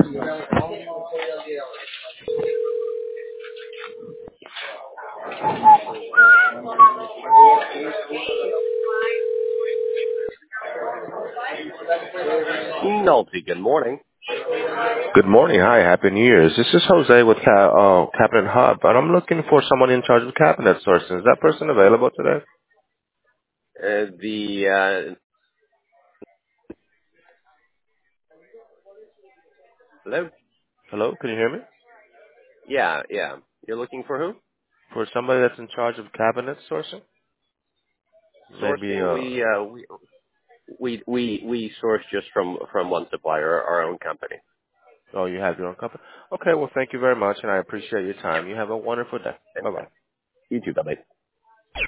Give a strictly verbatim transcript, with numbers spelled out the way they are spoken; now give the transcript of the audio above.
Nolte, good morning. Good morning. Hi. Happy New Year's. This is Jose with Ca- uh, Cabinet Hub, and I'm looking for someone in charge of cabinet sourcing. Is that person available today? Uh, the, uh, hello? Hello? Can you hear me? Yeah, yeah. You're looking for who? For somebody that's in charge of cabinet sourcing? Maybe, Sourcing, uh, we, uh, we, we, we, we source just from, from one supplier, our own company. oh, you have your own company? Okay, well, thank you very much, and I appreciate your time. You have a wonderful day. Bye-bye. You too, bye-bye.